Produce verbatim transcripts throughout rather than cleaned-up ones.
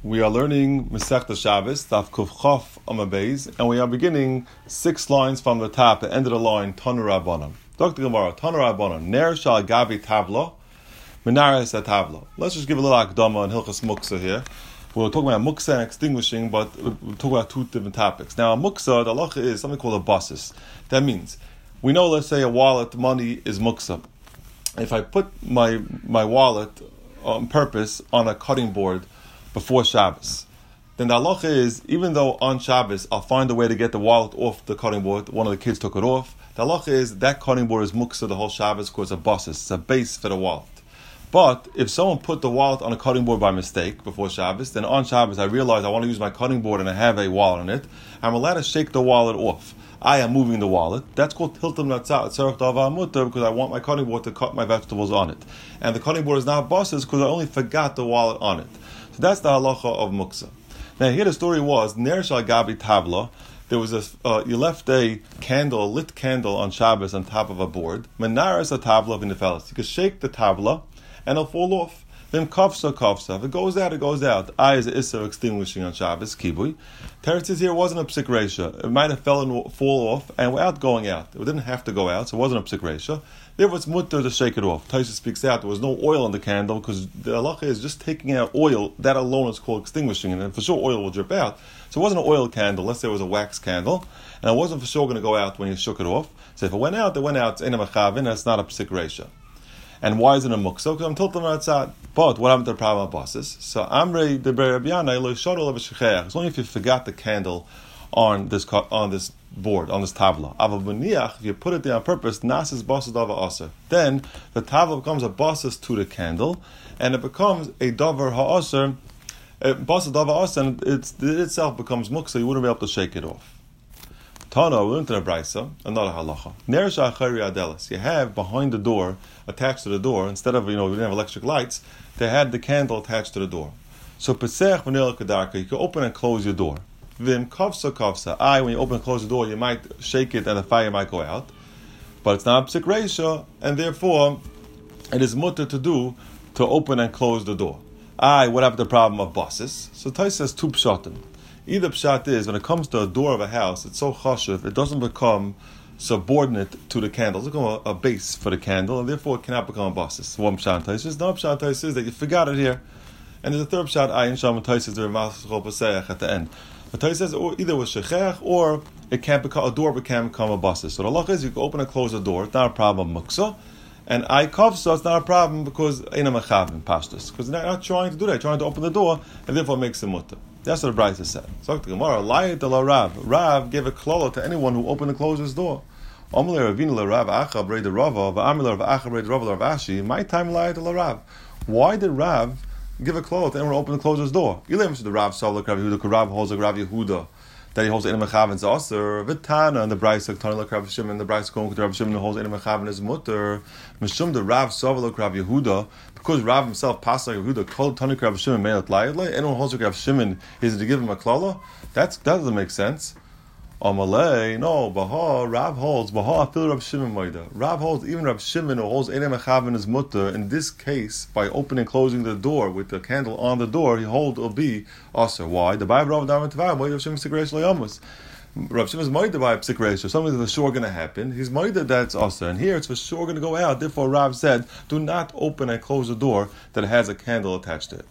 We are learning Masechta Shabbos, Daf Kuf Chof Amud Beis, and we are beginning six lines from the top, the end of the line, Tanu Rabbanan. Doctor Gemara, Tanu Rabbanan, Ner Shal Gavi Tavla, Menares at Tavla. Let's just give a little Akdama and Hilchas Muksa here. We're talking about Muksa and extinguishing, but we're talking about two different topics. Now, Muksa, the halacha is something called a basis. That means, we know, let's say, a wallet, money is Muksa. If I put my my wallet on purpose on a cutting board before Shabbos, then the halacha is, even though on Shabbos I'll find a way to get the wallet off the cutting board, one of the kids took it off, the halacha is that cutting board is muksa the whole Shabbos because it's a basis, it's a base for the wallet. But if someone put the wallet on a cutting board by mistake before Shabbos, then on Shabbos I realize I want to use my cutting board and I have a wallet on it, I'm allowed to shake the wallet off. I am moving the wallet. That's called hiltam natzah tzarech dava mutar, because I want my cutting board to cut my vegetables on it. And the cutting board is not basis because I only forgot the wallet on it. So that's the halacha of muksa. Now here the story was, Ner Shal Gabi Tavla, there was a, uh, you left a candle, a lit candle on Shabbos on top of a board. Menares a tavla v'nefeles. You can shake the tavla and it'll fall off. Then kafsa kafsa. If it goes out, it goes out. I is a issa extinguishing on Shabbos, kibui. Teretz here wasn't a psik reisha. It might have fell and fall off and without going out. It didn't have to go out, so it wasn't a psik reisha. Therefore, it's mutter to shake it off. Taisha speaks out, there was no oil on the candle, because the halacha is just taking out oil. That alone is called extinguishing, and for sure oil will drip out. So it wasn't an oil candle, let's say it was a wax candle, and it wasn't for sure going to go out when you shook it off. So if it went out, it went out, it's ein machavin, that's not a psik reisha. And why is it a muksa? Because I'm tilting outside. But what happened to the problem of bosses? So Amrei de Berabiana lo shadol of a It's only if you forgot the candle on this on this board, on this tavla. Aval b'niach, if you put it there on purpose, nasis bosses dava aser. Then the tavla becomes a bosses to the candle, and it becomes a davar ha'aser, bosses dava aser, and it's, it itself becomes muksa. You wouldn't be able to shake it off. Tana, we went to the Braisa, another halacha. Ner sha'achari adelis. You have behind the door, attached to the door, instead of, you know, we didn't have electric lights, they had the candle attached to the door. So pesach v'nil kedarka, you can open and close your door. Vim kavsa kavsa. I, when you open and close the door, you might shake it and the fire might go out. But it's not psik reisha, and therefore, it is mutter to do to open and close the door. I, what happened to the problem of bosses? So Tais says two pshatim. Either pshat is, when it comes to a door of a house, it's so chashuv, it doesn't become subordinate to the candle. It's become a, a base for the candle, and therefore it cannot become a basis. One pshat taisis. No pshat taisis that you forgot it here. And there's a third pshat, ayin sham taisis, the Ramachol Paseach at the end. But taisis says either with shechech, or it can't become, a door can become a basis. So the halach is, you can open and close the door, it's not a problem, muksa. And I kavsa, it's not a problem because ain't a mechavim pashtus. Because they're not trying to do that, they're trying to open the door, and therefore it makes a mutter. That's what the Braisa said. So the Gemara, Layit la Rav. Rav gave a klala to anyone who opened and closed his door. Amalei Ravina la Rav Acha brei de Rava, v'Amilar Rav Acha brei de Rava la Rav Ashi. My time Layit la Rav. Why did Rav give a klala to anyone who opened and closed his door? Ilim to the Rav Savla Rav Yehuda, Rav holds like Rav Yehuda that he holds Ein Mechavin Zaser, Vitana and the Braisa Tani like Rav Shimon, the Braisa going to Rav Shimon who holds Ein Mechavin as mutter. Mishum the Rav Savla Rav Yehuda. Because Rav himself passed like Yehuda, called Tani Rav Shimon made it lie. Anyone holds like Rav Shimon is to give him a klala? That's that doesn't make sense. Amalei, no, Baha, Rav holds, Baha, fil Rav Shimon Maida. Rav holds, even Rav Shimon who holds Ein Mechavin his mutter, in this case, by opening and closing the door with the candle on the door, he hold will be aser. Why? The Bible Rav Daman Tavav, Rav Shimon Sigresh Layamas. Rav Shimon is Maida by Psik Reisha. Something that's for sure going to happen. He's Maida that's aser. And here it's for sure going to go out. Therefore, Rav said, do not open and close the door that has a candle attached to it.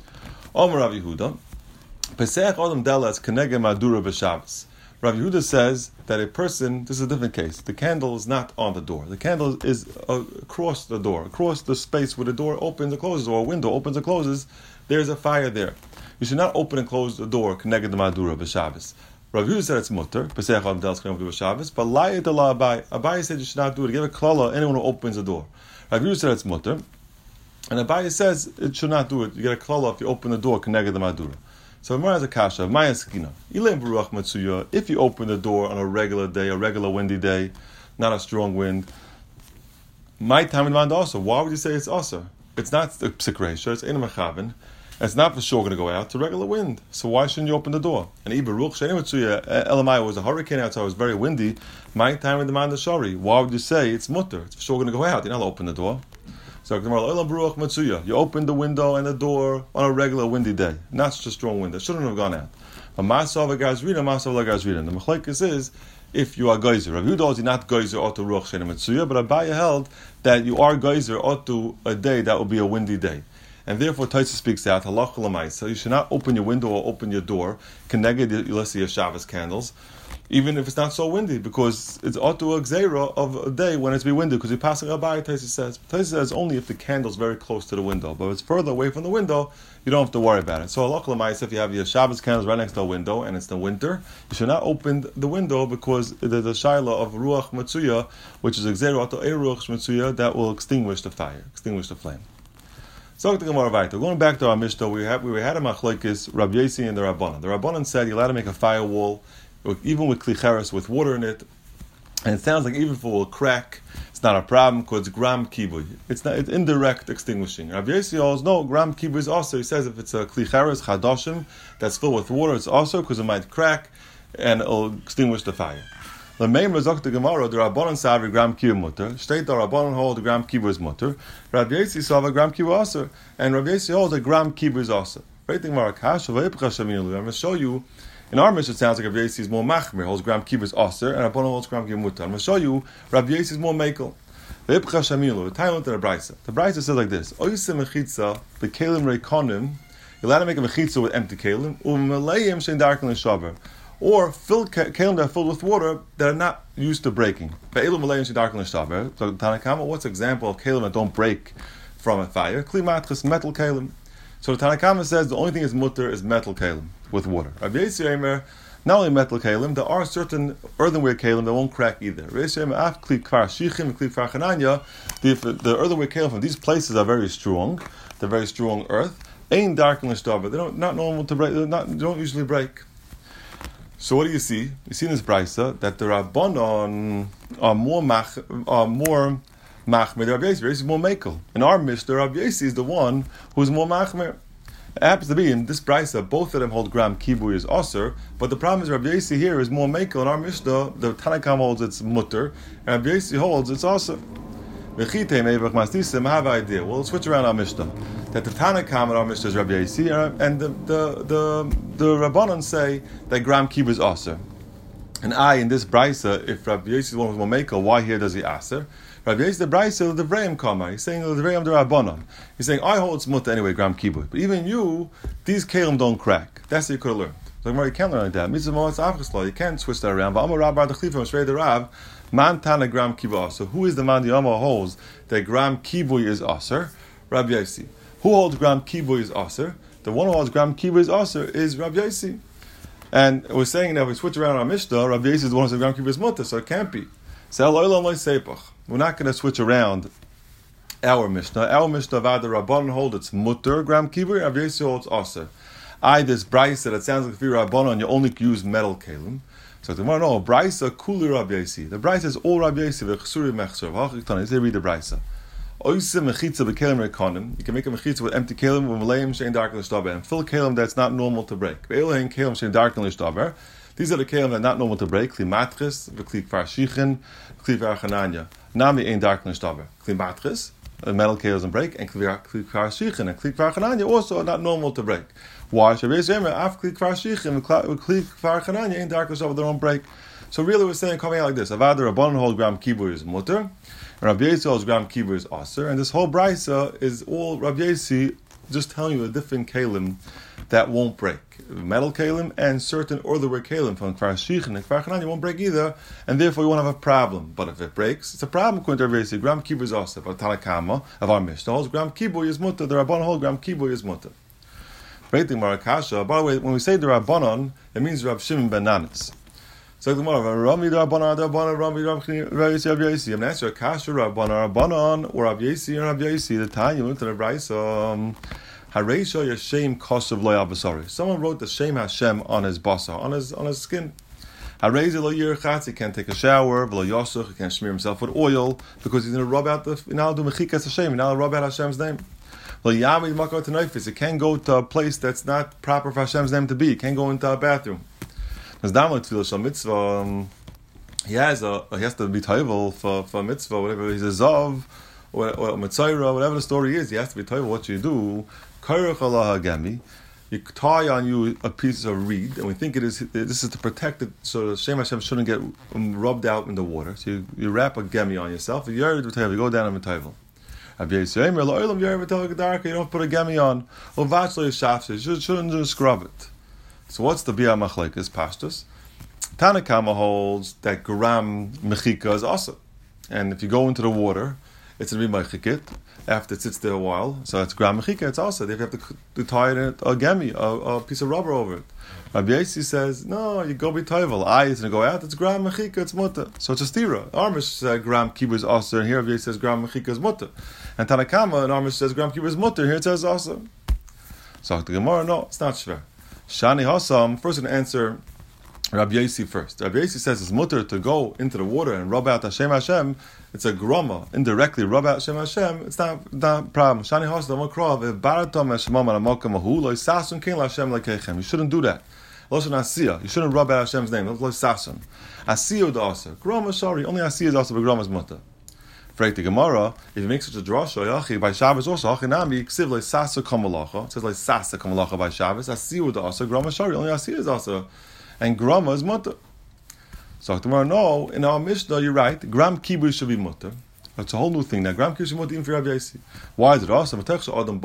Omer Rav Yehuda, Pesach Adam Delas Kenegem Madura B'Shabbos. Rav Yehuda says that a person, this is a different case, the candle is not on the door. The candle is uh, across the door, across the space where the door opens and closes, or a window opens and closes, there's a fire there. You should not open and close the door, Kenegem Madura B'Shabbos. Rav Yehuda said it's mutter, Pesach Adam Delas Kenegem Madura B'Shabbos, but Layit Allah Abai. Abai said you should not do it. Give a klala anyone who opens the door. Rav Yehuda said it's mutter, and Abai says it should not do it. You get a klala if you open the door, Kenegem Madura. So Gemara has a kasha. Maya skina. Ilim baruch matsuya. If you open the door on a regular day, a regular windy day, not a strong wind, my time in mind also. Why would you say it's also? It's not the psik reisha. It's ein mechavin. It's not for sure going to go out. It's a regular wind. So why shouldn't you open the door? And ibaruch she'en matsuya. Elamai was a hurricane outside. It was very windy. My time in the mind shari. Why would you say it's mutter? It's for sure going to go out. You're not going to open the door. So you open the window and the door on a regular windy day, not such a strong wind. It shouldn't have gone out. But Masav Gazrina, Masav Gazrina. The Machlekes is if you are geyser. Rav Yehuda is not geyser or to ruach she'ena mitzuya, but Abaye held that you are geyser or to a day that will be a windy day. And therefore, Taisa speaks out, halacha l'maisa, you should not open your window or open your door, connected your Shabbos candles, even if it's not so windy, because it's auto a gzeira of a day when it's be windy, because you're passing Abaye, Taisa says. Taisa says only if the candle's very close to the window, but if it's further away from the window, you don't have to worry about it. So halacha l'maisa, if you have your Shabbos candles right next to a window, and it's the winter, you should not open the window, because there's a shaila of ruach matzuya, which is a gzeira auto a ruach matzuya, that will extinguish the fire, extinguish the flame. So going back to our Mishnah, we had we had a machlokes Rabbi Yossi and the Rabbanan. The Rabbanan said you're allowed to make a firewall, even with klicheres, with water in it, and it sounds like even if it will crack, it's not a problem because it's gram kibui. It's not it's indirect extinguishing. Rabbi Yossi holds no gram kibui is also. He says if it's a klicheres chadashim that's filled with water, it's also because it might crack and it'll extinguish the fire. The main result of the Gemara, the Rabbanan sav gram kibbur mutter. State the Rabbanan hold the gram kibbur is mutter. Rabbi Yossi sav a gram kibbur also, and Rabbi Yossi holds a gram kibbur is also. Right thing Gemara kash v'ipcha shaminu. I'm going to show you. In our Mishnah, it sounds like Rabbi Yossi is more machmir, holds gram kibbur is also, and Rabbanan holds gram kibbur mutter. I'm going to show you Rabbi Yossi is more mekel. V'ipcha shaminu. The time to the brayso. The brayso says like this: Oise mechitza b'kelim reikonim. You're allowed to make a mechitza with empty kelim. U'meleim shein darken l'shaver. Or fill kelim that are filled with water that are not used to breaking. So Tanakama, what's an example of kelim that don't break from a fire? Kli matris, metal kelim. So the Tanakama says the only thing is mutter is metal kelim with water. Rabbi Yossi Omer, not only metal kelim, there are certain earthenware kelim that won't crack either. Rabbi Yossi Omer, af kli kvar shichim, kli kvar chananya. The earthenware kelim from these places are very strong. They're very strong earth. Ain darken l'shtaber. They don't not normal to break. They don't usually break. So what do you see? You see in this brayso that the Rabbanon are more mach, are more machmer. Rabbi Yossi is more mekel. In our Mishnah, Rabbi Yossi is the one who's more machmer. It happens to be in this brayso, both of them hold gram kibui is aser, but the problem is Rabbi Yossi here is more mekel. In our Mishnah, the Tanakam holds it's mutter, and Rabbi Yossi holds it's aser. We'll switch around our Mishnah. That the Tanakam in our Mishnah is Rabbi Yossi, and the the the, the Rabbanon say that gram kibbur is aser. And I in this brayso, if Rabbi Yossi is one who's more mekel, why here does he aser? Rabbi Yossi the brayso the Vreim Kama. He's saying the Vreim the Rabbanon. He's saying I hold it's mutter anyway gram kibbur, but even you, these kelim don't crack. That's what you could have learned. So you can't learn like that. You can't switch that around. Man Tana gram kibbur. So who is the man the Yama holds that gram kibbur is aser? Rabbi Yossi. Who holds gram kibbur is aser? The one who holds gram kibbur is aser is Rabbi Yossi. And we're saying that if we switch around our Mishnah, Rabbi Yossi is the one who says gram kibbur is mutter, so it can't be. So we're not going to switch around our Mishnah. Our Mishnah of the Rabbanon hold it's mutter gram kibbur, Rabbi Yossi holds aser. I this brayso that sounds like if you're Rabbanon, you only use metal kelim. So the Gemara no brayso kuli Rabbi Yossi. The brayso is all Rabbi Yossi v'chsuri mechsur. V'hachiktanis. They read the brayso. Oise mechitza b'kelim reikonim. You can make a mechitza with empty kelim with meleim shein darken l'shtaber and fill kelim that's not normal to break. Ve'elahin kelim shein darken l'shtaber. These are the kelim that are not normal to break. Kli matris v'kli kvar shichin v'kli kvar chananya. Nami ein darken l'shtaber. Kli matris. The metal kelim doesn't break, and kli kvar shichin and kli kvar chananya also are not normal to break. Why? So really we're saying coming out like this. Avad Rabbanon hold gram kibbur is mutter, and Rabbi Yossi holds gram kibbur is aser, and this whole brayso is all Rabbi Yossi just telling you a different kelim that won't break. Metal kelim and certain earthenware kelim from kvar shichin and kvar chananya won't break either, and therefore you won't have a problem. But if it breaks, it's a problem according to Rabbi Yossi. Gram kibbur is aser, but Tanakama of our Mishnah holds gram kibbur is mutter. The Rabbanon hold gram kibbur is mutter. By the way, when we say the Rabbanon, it means Rav Shimon ben Nanis. So the Gemara, Rami the Rabbanon, the Rabbanon, Rami Rav Yossi, Rav Yossi. I'm going to answer a kasha Rabbanon, Rabbanon, or Rav Yossi, or Rav Yossi. The time you went to the brayso, Hareisha Yashem Kosav Lo Yabasari. Someone wrote the Shem Hashem on his basar, on his on his skin. Hareisha Lo Yirchatz. He can't take a shower. Lo Yosuch. He can't smear himself with oil because he's going to rub out the. Now do mechikas Hashem. Now rub out Hashem's name. It can't go to a place that's not proper for Hashem's name to be. It can't go into a bathroom. He has a he has to be tayvel for for mitzvah, whatever. He's a zav or, or Mitzayra, whatever the story is, he has to be toivel. What you do, Kairach Allah Hagemi, you tie on you a piece of reed, and we think it is this is to protect it so the Shem Hashem shouldn't get rubbed out in the water. So you, you wrap a gemi on yourself, you go down in Mitzayvel. You don't put a gemi on. You shouldn't just scrub it. So what's the Bia Machlekes Pashtus? Tanakama holds that gram mechika is also. And if you go into the water, it's going to be mechikit after it sits there a while. So it's gram mechika, it's also. They have to, to tie it in a gemi, a, a piece of rubber over it. Rabbi Yossi says, no, you go be toivel. Eye is going to go out, it's gram mechika, it's mutter. So it's a stira. Armish says gram kibbutz is also, and here Rabbi Yossi says gram mechika is mutter. And Tanakama and Armish says gram kibbutz is mutter, and here it says also. So the Gemara, no, it's not shver. Shani Hassam, first going to answer Rabbi Yossi first. Rabbi Yossi says it's mutter to go into the water and rub out Hashem Hashem. It's a groma, indirectly rub out Hashem Hashem. It's not not a problem. Shani Hassam, Makrav, Baratom Hashemam Alamakam Ahu, Lo Sasun King Hashem Lekechem. You shouldn't do that. You shouldn't rub out Hashem's name. Lo Sasun. Asiya the Asa. Groma, sorry, only Asiya is also, but Groma is mutter. Freit the Gemara, if you make such a drasha, Yachi, by Shabbos also, Hachinami, Ksiv Le Sasa Kamalacha. It says like Sasa Kamalacha by Shabbos. Asiya the Asa. Groma, sorry, only Asiya is also. And grama is mutter. So tomorrow, no, in our Mishnah, you're right. Gram kibbutz should be mutter. That's a whole new thing. Now, gram kibbutz should be mutter even for Rabbi Yossi. Why is it awesome? If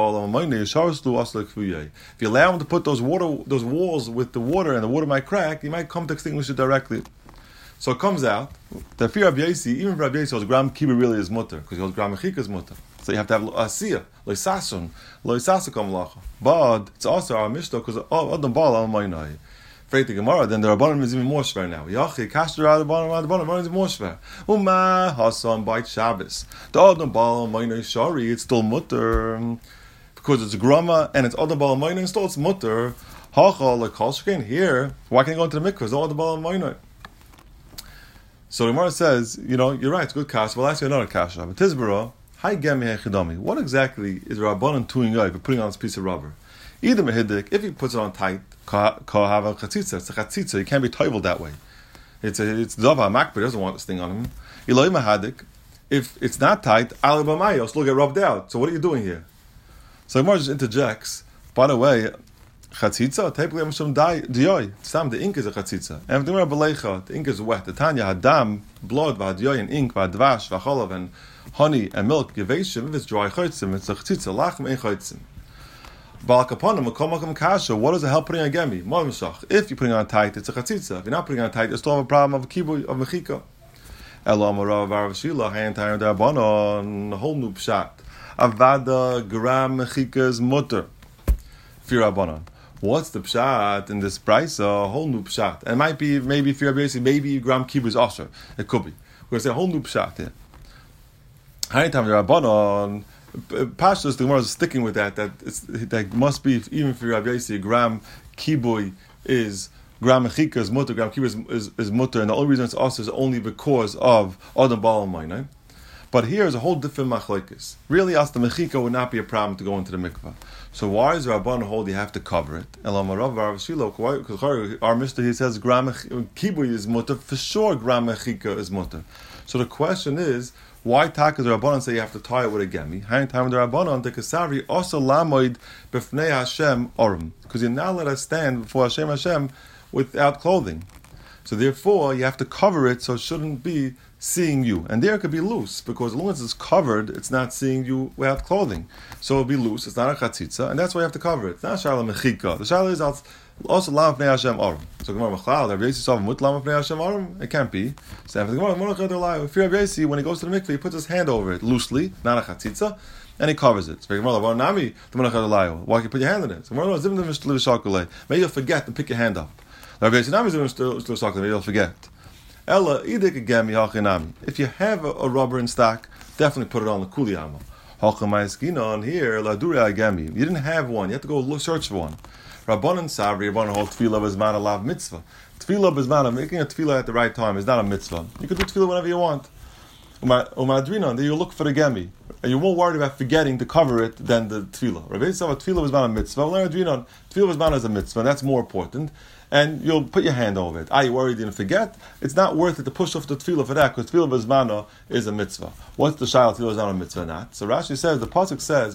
you allow him to put those water, those walls with the water, and the water might crack, he might come to extinguish it directly. So it comes out that for Rabbi Yossi, even for Rabbi Yossi, gram kibbutz really is mutter because he holds gram mechika is mutter. So you have to have asiya, lo sasun, lo sasakam lacha. But it's also our Mishnah because adam bal al mainai. Freit the Gemara, then the Rabbanim is even more shver now. Yachi, Kasher Rabbanim, Rabbanim is more shver. Uma Hasan by Shabbos. The Adam Bal Maina Shari, it's still mutter because it's grama and it's Adam Bal Maina, still it's mutter. Hacha like Halshkein here. Why can't you go into the mikvah? It's Adam Bal Maina. So the Gemara says, you know, you're right. It's good kasha. Well, I'll ask you another kasha. But Tizbara, Hi Gemi Hechidami. What exactly is Rabbanim doing for putting on this piece of rubber? Either mehidik, if he puts it on tight, kahava chatzitza, it's a chatzitza, you can't be toivel that way. It's a, it's dava makbid, doesn't want this thing on him. Eloi mahadik, if it's not tight, ali b'mayos, will get rubbed out. So what are you doing here? So Gemara just interjects, by the way, chatzitza, typically I'm some diyoy, sam, the ink is a chatzitza. And if the Gemara belecha, the ink is wet, the tanya hadam, blood, v'hadyoy, and ink, v'hadvash, v'cholav, and honey, and milk, yeveshim, if it's dry chaytzim, it's a chatzitza, lachm, ein chaytzim. What does it help putting on gemi? If you're putting on tight, it's a chatzitza. If you're not putting on tight, you still have a problem of a kibbutz of mechika. Elam Rav Arvashila, hand time on the whole new pshat. Avada gram mechika's mutter. Firabanan. What's the pshat in this price? A whole new pshat. And it might be maybe Firabanan, maybe gram kibbutz also. It could be. We're going to say a whole new pshat here. Hand time Rabbanon. Pashtus, the Gemara is sticking with that. That it's, that must be even for Rabbi Yossi, gram kiboy is gram mechika is mutter, gram kiboy is, is, is mutter, and the only reason it's also is only because of adam bal mainai. But here is a whole different machlokes. Really, as the mechika would not be a problem to go into the mikvah. So why is Rabban hold you have to cover it? Because our Mishnah he says gram kiboy is mutter for sure. Gram mechika is mutter. So the question is, why taka the Rabbanon say you have to tie it with a gemi? Hang time the Rabbanon the kasavri also lamoid b'fnei Hashem orim, because you're not let us stand before Hashem Hashem without clothing. So therefore you have to cover it so it shouldn't be seeing you. And there it could be loose because as long as it's covered, it's not seeing you without clothing. So it'll be loose. It's not a chatzitza, and that's why you have to cover it. It's not shala mechika. The shala is also lam b'nei Hashem orim. So Gemara Machlal, Rabbi Yossi saw mut lam b'nei Hashem orim. It can't be. So after the Gemara, if Rabbi Yossi, when he goes to the mikveh, he puts his hand over it loosely, not a chatzitza, and he covers it. So Gemara, well, nami the Menachat why can you put your hand in it? So Gemara, zim dem shakule. Maybe you'll forget and pick your hand up. Rabbi Yossi, nami zim shakule. Maybe you'll forget. Ella idik gemi hachinami. If you have a, a rubber in stock, definitely put it on the kuliyama. Hachamaiskina on here laduri agemi. You didn't have one. You have to go look, search for one. Rabbanan Savri, Rabbanan hold tefillah b'zman alav mitzvah. Tefillah b'zman, making a tefillah at the right time is not a mitzvah. You can do tefillah whenever you want. Umadrina, then you look for the gemi. And you won't worry about forgetting to cover it than the tefillah. Rabbi Yisrael, tefillah was a mitzvah. Tefillah was is a mitzvah, and that's more important. And you'll put your hand over it. Are you worried you didn't forget? It's not worth it to push off the tefillah for that, because tefillah b'zmana is a mitzvah. What's the shayla? Tefillah is not a mitzvah, not. So Rashi says, the pasuk says,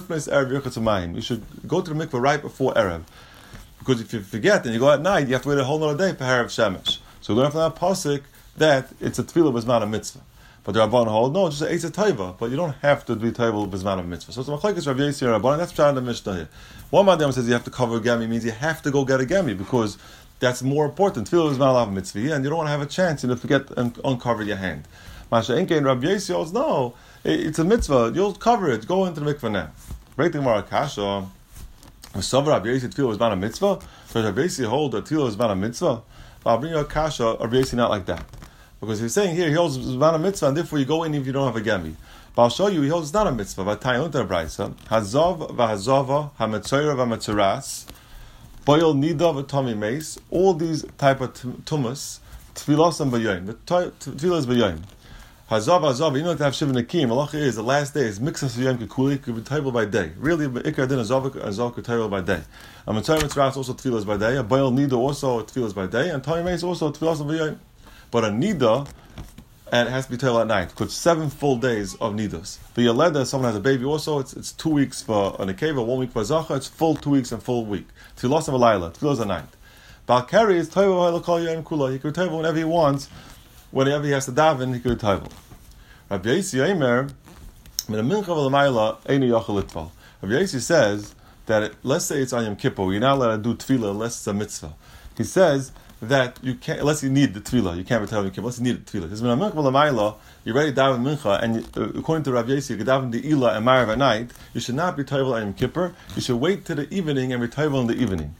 you should go to the mikveh right before Erev. Because if you forget and you go at night, you have to wait a whole other day for Erev Shemesh. So we learn from that pasuk that it's a tefillah b'zmana mitzvah. But the Rabban hold, no, it's just a Eitz Taiva, but you don't have to be Taiva b'zman of mitzvah. So it's a machlekes Rav Yossi and Rabban, and that's Pshat in the Mishnah here. One Madam says you have to cover a gemi, means you have to go get a gemi, because that's more important. Tefillah is not a mitzvah, and you don't want to have a chance you know, to forget and uncover your hand. Masha Enke and Rav Yossi holds, no, it's a mitzvah, you'll cover it, go into the mikveh now. Breaking Gemara Kasha, V'savar Rav Yossi, tefillah is not a mitzvah, so Rav Yossi hold that tefillah is not a mitzvah. But I'll bring you a Kasha, Rav Yossi not like that. Because he's saying here, he holds Zman a mitzvah, and therefore you go in if you don't have a gemi. But I'll show you, he holds it's not a mitzvah. V'tayin unter brayso, hazav v'hazava, hametzoyra v'hametzoras, boil nida v'tomi meis, all these type of tumas, tfilas and b'yoyim. Tfilas b'yoyim. Hazav, hazav, you know to have shiva nekim, halacha is, the last day is mixas v'yoyim kekuli, could be table by day. Really, ikar din hazav, hazav could table by day. Hametzoyra v'hametzoras also tfilas by day, boil nida also tfilas by day, and tomi meis also tfilas and b'yoyim. But a nida, and it has to be told at night, because seven full days of nidas. The yeleda, someone has a baby also, it's it's two weeks for an akeva, one week for zacha, it's full two weeks and full week. Tfilos of a laila, tfilos a night. Balkari is toivo halakal yom kula. He could toivo whenever he wants, whenever he has to daven, he could toivo. Rabbi Yossi Eimer, min a mincha v'lamayla einu yachal litval. Rabbi Yossi says that it, let's say it's on Yom Kippur, you're not allowed to do tefillah unless it's a mitzvah. He says that you can't, unless you need the tefillah, you can't be telling unless you need the tefillah. Because when a mincha v'lamayla, you're ready to daven mincha, and you, uh, according to Rav Yossi, you could daven the ilah and marav at night. You should not be toivel on Yom Kippur. You should wait till the evening and be toivel in the evening.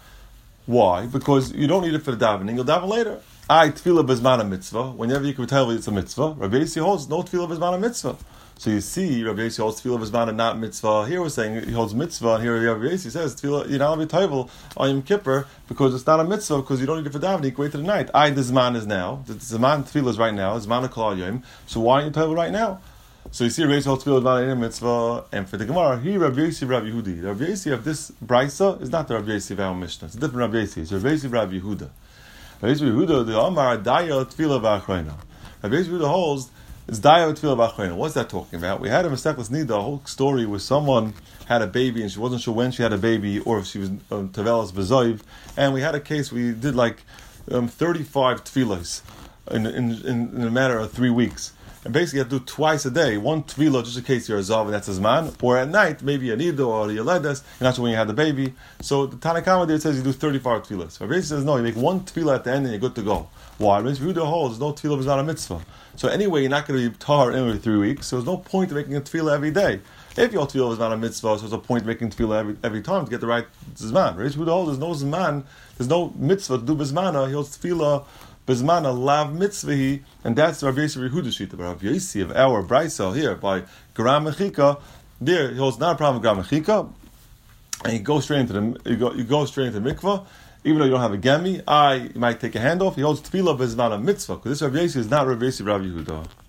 Why? Because you don't need it for the davening. You'll daven later. I tefillah bezman a mitzvah. Whenever you can tell it's a mitzvah. Rav Yossi holds no tefillah bezman a mitzvah. So you see, Rav Yossi holds tefillah bezman and not mitzvah. Here we're saying he holds mitzvah, and here Rav Yossi says tefillah you're not allowed to be toivel on Yom Kippur because it's not a mitzvah because you don't need it for davening. You can wait till the night. I the zman is now. The zman tefillah is right now. Zman kol yom. So why aren't you toivel right now? So you see, Rav Yossi holds tefillah bezman in a mitzvah, and for the Gemara, he Rav Yossi Rav Yehudi. Rav Yossi of this brisa is not the Rav Yossi of our Mishnah. It's a different Rav Yossi. It's Rav Yossi Rav Yehuda. Rav Yossi Yehuda the Amar Daya tefillah v'achrayna. Rav Yossi Yehuda holds it's Daya tefillah v'achrayna. What's that talking about? We had a Masechtas Nida, a whole story where someone had a baby and she wasn't sure when she had a baby or if she was um, Tavelas V'zoiv, and we had a case we did like um, thirty-five tefillahs in, in, in, in a matter of three weeks. And basically you have to do twice a day, one tefillah just in case you're a zav and that's his man, or at night, maybe a nido or a yeledes, you're not sure when you had the baby. So the Tanakama there says you do thirty-five tefillahs. Rabbi says no, you make one tefillah at the end and you're good to go. Why? Rabbi Yehuda holds no tefillah is not a mitzvah. So anyway, you're not going to be tar every three weeks, so there's no point in making a tefillah every day. If your tefillah is not a mitzvah, so there's a point in making tefillah every, every time to get the right zman. Rabbi Yehuda holds there's no zman, there's no mitzvah to do bizmana, he holds tefillah Bezmana lav mitzvahi, and that's Rav Yossi Yehuda Shita. But Rav Yossi of our brisa here by Gram Mechika, there he holds not a problem with Gram Mechika, and you go straight into the you go you go straight into the mikvah, even though you don't have a gemi. I you might take a hand off. He holds tefillah bezmana mitzvah because this Rav Yossi is not Rav Yossi Rav Yehuda.